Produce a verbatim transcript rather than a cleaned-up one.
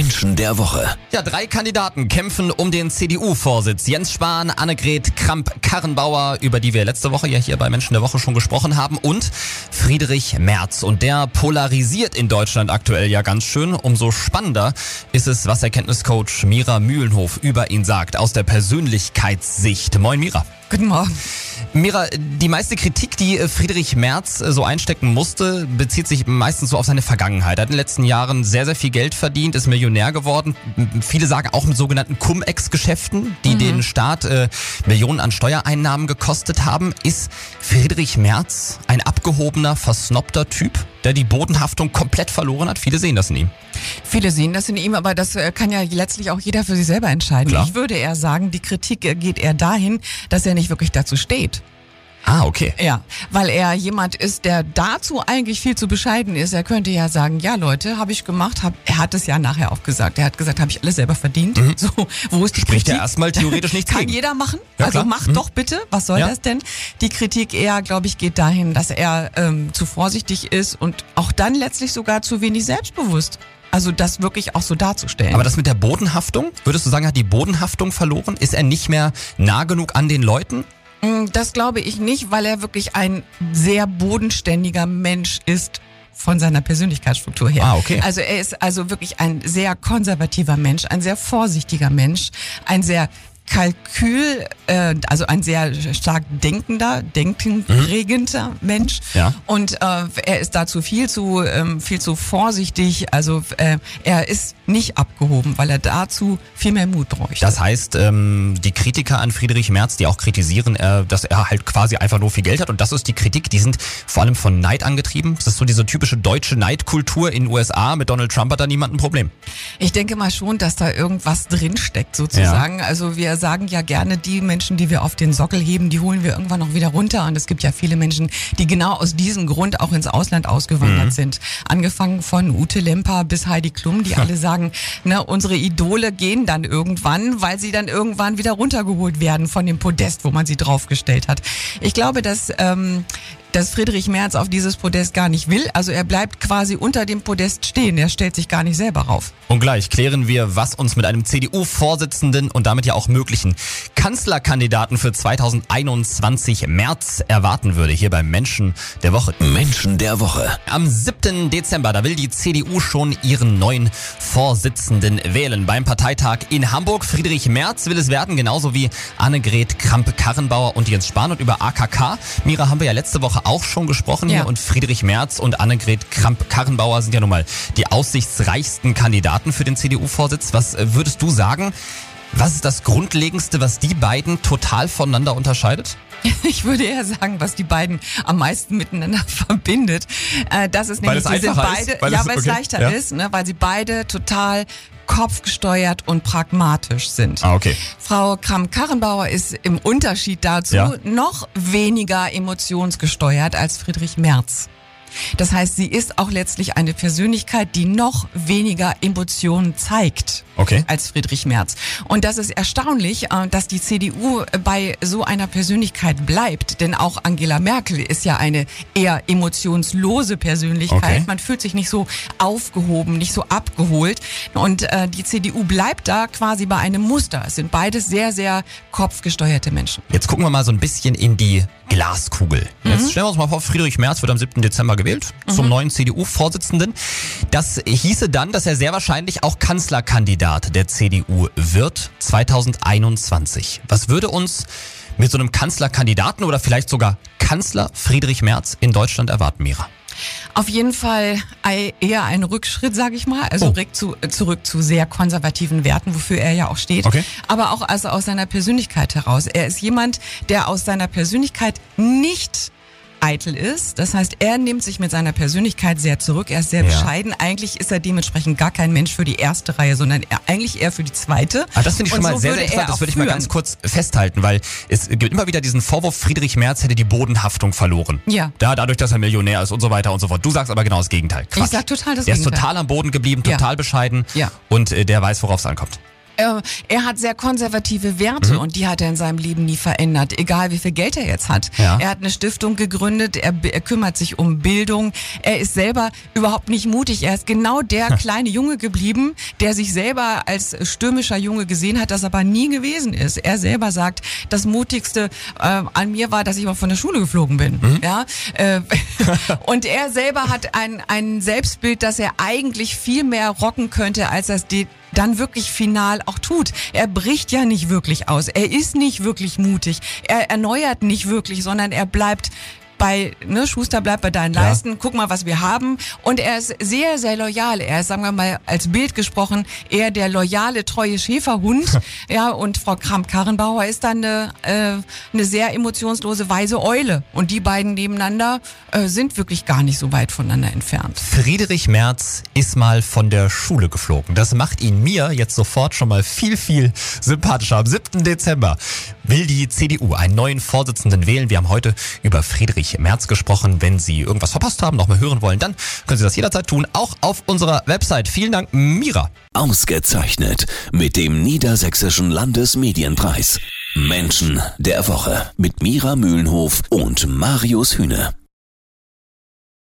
Menschen der Woche. Ja, drei Kandidaten kämpfen um den C D U-Vorsitz. Jens Spahn, Annegret Kramp-Karrenbauer, über die wir letzte Woche ja hier bei Menschen der Woche schon gesprochen haben, und Friedrich Merz. Und der polarisiert in Deutschland aktuell ja ganz schön. Umso spannender ist es, was Erkenntniscoach Mira Mühlenhof über ihn sagt, aus der Persönlichkeitssicht. Moin Mira. Guten Morgen. Mira, die meiste Kritik, die Friedrich Merz so einstecken musste, bezieht sich meistens so auf seine Vergangenheit. Er hat in den letzten Jahren sehr, sehr viel Geld verdient, ist Millionär geworden. Viele sagen auch mit sogenannten Cum-Ex-Geschäften, die mhm. den Staat äh, Millionen an Steuereinnahmen gekostet haben. Ist Friedrich Merz ein abgehobener, versnobter Typ, der die Bodenhaftung komplett verloren hat? Viele sehen das in ihm. Viele sehen das in ihm, aber das kann ja letztlich auch jeder für sich selber entscheiden. Klar. Ich würde eher sagen, die Kritik geht eher dahin, dass er nicht wirklich dazu steht. Ah, okay. Ja, weil er jemand ist, der dazu eigentlich viel zu bescheiden ist. Er könnte ja sagen, ja Leute, habe ich gemacht. Hab, er hat es ja nachher auch gesagt. Er hat gesagt, habe ich alles selber verdient. Mhm. So, wo ist die Spricht Kritik? ja erstmal theoretisch nichts Kann gegen. jeder machen. Ja, also klar. macht mhm. doch bitte. Was soll ja. das denn? Die Kritik eher, glaube ich, geht dahin, dass er ähm, zu vorsichtig ist und auch dann letztlich sogar zu wenig selbstbewusst. Also das wirklich auch so darzustellen. Aber das mit der Bodenhaftung, würdest du sagen, hat die Bodenhaftung verloren? Ist er nicht mehr nah genug an den Leuten? Das glaube ich nicht, weil er wirklich ein sehr bodenständiger Mensch ist von seiner Persönlichkeitsstruktur her. Ah, okay. Also er ist also wirklich ein sehr konservativer Mensch, ein sehr vorsichtiger Mensch, ein sehr Kalkül, äh, also ein sehr stark denkender, denkenregender mhm. Mensch. Ja. Und äh, er ist dazu viel zu ähm, viel zu vorsichtig. Also äh, er ist nicht abgehoben, weil er dazu viel mehr Mut bräuchte. Das heißt, ähm, die Kritiker an Friedrich Merz, die auch kritisieren, äh, dass er halt quasi einfach nur viel Geld hat, und das ist die Kritik, die sind vor allem von Neid angetrieben. Das ist so diese typische deutsche Neidkultur in den U S A. Mit Donald Trump hat da niemand ein Problem. Ich denke mal schon, dass da irgendwas drinsteckt sozusagen. Ja. Also wir sagen ja gerne, die Menschen, die wir auf den Sockel heben, die holen wir irgendwann noch wieder runter. Und es gibt ja viele Menschen, die genau aus diesem Grund auch ins Ausland ausgewandert mhm. sind. Angefangen von Ute Lemper bis Heidi Klum, die alle sagen, ne, unsere Idole gehen dann irgendwann, weil sie dann irgendwann wieder runtergeholt werden von dem Podest, wo man sie draufgestellt hat. Ich glaube, dass ähm, dass Friedrich Merz auf dieses Podest gar nicht will. Also er bleibt quasi unter dem Podest stehen. Er stellt sich gar nicht selber rauf. Und gleich klären wir, was uns mit einem C D U-Vorsitzenden und damit ja auch möglichen Kanzlerkandidaten für zweitausendeinundzwanzig März erwarten würde. Hier beim Menschen der Woche. Menschen der Woche. Am siebten Dezember, da will die C D U schon ihren neuen Vorsitzenden wählen. Beim Parteitag in Hamburg. Friedrich Merz will es werden, genauso wie Annegret Kramp-Karrenbauer und Jens Spahn. Und über A K K, Mira, haben wir ja letzte Woche auch schon gesprochen ja. hier, und Friedrich Merz und Annegret Kramp-Karrenbauer sind ja nun mal die aussichtsreichsten Kandidaten für den C D U-Vorsitz. Was würdest du sagen, was ist das Grundlegendste, was die beiden total voneinander unterscheidet? Ich würde eher sagen, was die beiden am meisten miteinander verbindet. Das ist nämlich, weil es sie sind beide, ist? Weil ja, es, weil es okay. leichter ja. ist, ne, weil sie beide total kopfgesteuert und pragmatisch sind. Ah, okay. Frau Kramp-Karrenbauer ist im Unterschied dazu ja. noch weniger emotionsgesteuert als Friedrich Merz. Das heißt, sie ist auch letztlich eine Persönlichkeit, die noch weniger Emotionen zeigt okay. als Friedrich Merz. Und das ist erstaunlich, dass die C D U bei so einer Persönlichkeit bleibt. Denn auch Angela Merkel ist ja eine eher emotionslose Persönlichkeit. Okay. Man fühlt sich nicht so aufgehoben, nicht so abgeholt. Und äh, die C D U bleibt da quasi bei einem Muster. Es sind beides sehr, sehr kopfgesteuerte Menschen. Jetzt gucken wir mal so ein bisschen in die Glaskugel. Mhm. Jetzt stellen wir uns mal vor, Friedrich Merz wird am siebten Dezember gewählt zum mhm. neuen C D U-Vorsitzenden. Das hieße dann, dass er sehr wahrscheinlich auch Kanzlerkandidat der C D U wird zweitausendeinundzwanzig. Was würde uns mit so einem Kanzlerkandidaten oder vielleicht sogar Kanzler Friedrich Merz in Deutschland erwarten, Mira? Auf jeden Fall eher ein Rückschritt, sage ich mal, also oh. zu, zurück zu sehr konservativen Werten, wofür er ja auch steht, okay. aber auch also aus seiner Persönlichkeit heraus. Er ist jemand, der aus seiner Persönlichkeit nicht eitel ist. Das heißt, er nimmt sich mit seiner Persönlichkeit sehr zurück. Er ist sehr ja. bescheiden. Eigentlich ist er dementsprechend gar kein Mensch für die erste Reihe, sondern er, eigentlich eher für die zweite. Ah, das finde ich schon Und mal so sehr, würde sehr interessant. er Das würde ich führen. mal ganz kurz festhalten, weil es gibt immer wieder diesen Vorwurf, Friedrich Merz hätte die Bodenhaftung verloren. Ja. Da, dadurch, dass er Millionär ist und so weiter und so fort. Du sagst aber genau das Gegenteil. Quatsch. Ich sag total das Der Gegenteil. ist total am Boden geblieben, total Ja. bescheiden Ja. und äh, der weiß, worauf es ankommt. äh, er hat sehr konservative Werte mhm. und die hat er in seinem Leben nie verändert, egal wie viel Geld er jetzt hat. Ja. Er hat eine Stiftung gegründet, er, er kümmert sich um Bildung, er ist selber überhaupt nicht mutig, er ist genau der kleine Junge geblieben, der sich selber als stürmischer Junge gesehen hat, das aber nie gewesen ist. Er selber sagt, das Mutigste äh, an mir war, dass ich mal von der Schule geflogen bin. Mhm. Ja, äh, und er selber hat ein, ein Selbstbild, dass er eigentlich viel mehr rocken könnte, als er es die dann wirklich final auch tut. Er bricht ja nicht wirklich aus. Er ist nicht wirklich mutig. Er erneuert nicht wirklich, sondern er bleibt bei, ne, Schuster bleibt bei deinen Leisten, ja. Guck mal, was wir haben. Und er ist sehr, sehr loyal. Er ist, sagen wir mal, als Bild gesprochen, eher der loyale, treue Schäferhund. Ja, und Frau Kramp-Karrenbauer ist dann eine, äh, eine sehr emotionslose, weise Eule. Und die beiden nebeneinander äh, sind wirklich gar nicht so weit voneinander entfernt. Friedrich Merz ist mal von der Schule geflogen. Das macht ihn mir jetzt sofort schon mal viel, viel sympathischer. Am siebten Dezember will die C D U einen neuen Vorsitzenden wählen. Wir haben heute über Friedrich Merz gesprochen. Wenn Sie irgendwas verpasst haben, noch mal hören wollen, dann können Sie das jederzeit tun, auch auf unserer Website. Vielen Dank, Mira. Ausgezeichnet mit dem Niedersächsischen Landesmedienpreis. Menschen der Woche mit Mira Mühlenhof und Marius Hühne.